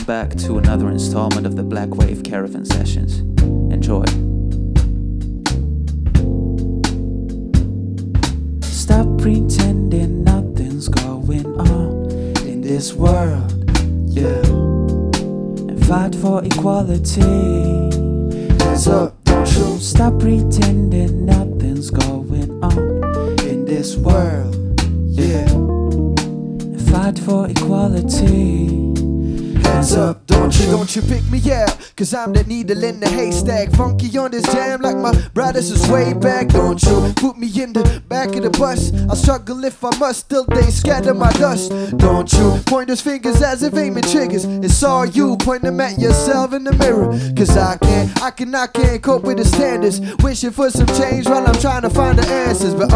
back to another installment of the Black Wave Caravan Sessions. Enjoy. Stop pretending nothing's going on in this world, yeah, and fight for equality. Hands up, don't shoot. Stop pretending nothing's going on in this world, yeah, and fight for equality. Hands up, don't you pick me out, cause I'm the needle in the haystack. Funky on this jam like my brothers is way back. Don't you put me in the back of the bus, I'll struggle if I must, still they scatter my dust. Don't you point those fingers as if aiming triggers. It's all you, point them at yourself in the mirror. Cause I can't cope with the standards. Wishing for some change while I'm trying to find the answers. But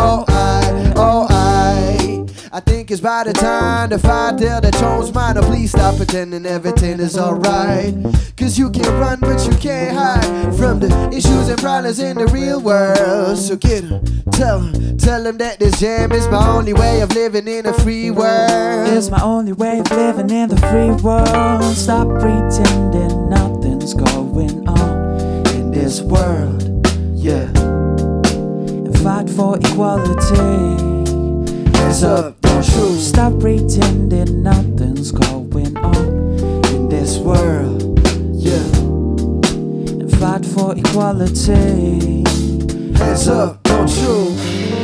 I think it's by the time the fight till the tone's mine. Please stop pretending everything is alright. Cause you can run but you can't hide from the issues and problems in the real world. So get 'em, tell 'em that this jam is my only way of living in a free world. It's my only way of living in the free world. Stop pretending nothing's going on in this world, yeah, and fight for equality. Hands up, don't shoot. Stop pretending nothing's going on in this world, Yeah. and fight for equality. Hands up, don't shoot.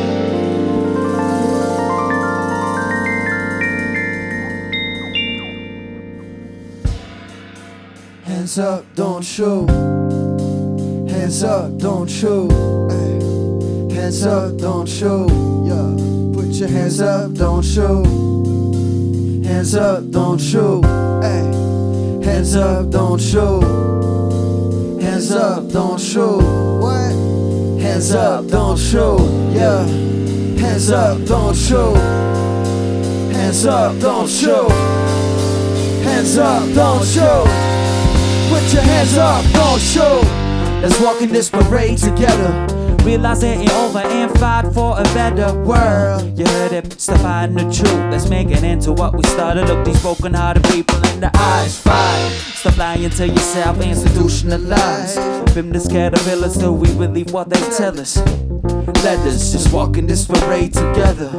Hands up, don't shoot. Hands up, don't shoot. Ay. Hands up, don't shoot. Yeah. Put your hands up, don't shoot. Hands up, don't shoot. Ay. Hands up, don't shoot. Hands up, don't shoot. What? Hands up, don't shoot. Yeah. Hands up, don't shoot. Hands up, don't shoot. Hands up, don't shoot. Put your hands up, don't shoot. Let's walk in this parade together. Realize it ain't over and fight for a better world. You heard it, stop hiding the truth. Let's make it into what we started. Look these broken hearted people in the eyes. Fight. Stop lying to yourself, institutionalized. From this caterpillars till we believe what they tell us. Let us just walk in this parade together.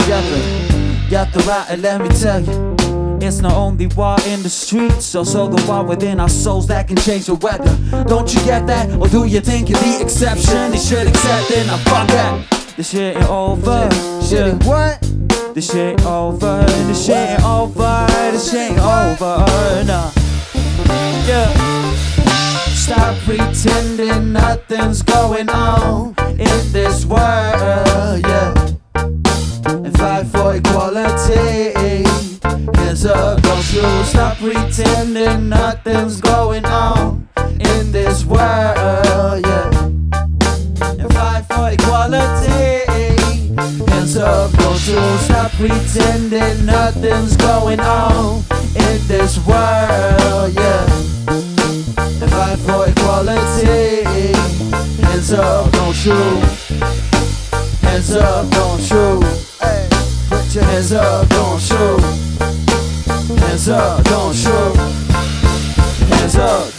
Gather right and let me tell you, it's not only war in the streets, also the war within our souls that can change the weather. Don't you get that? Or do you think you're the exception? They should accept it, now fuck that. This shit ain't over. Shit ain't what? This shit ain't over. This shit ain't over. This shit ain't over. Nah. Yeah. Stop pretending nothing's going on in this world, yeah, and fight for equality. Hands up, don't you stop pretending nothing's going on in this world, yeah, and fight for equality. Hands up, don't you stop pretending nothing's going on in this world, yeah, and fight for equality. Hands up, don't you. Hands up, don't you. Ay. Put your hands up, don't you. Hands up, don't shoot. Hands up,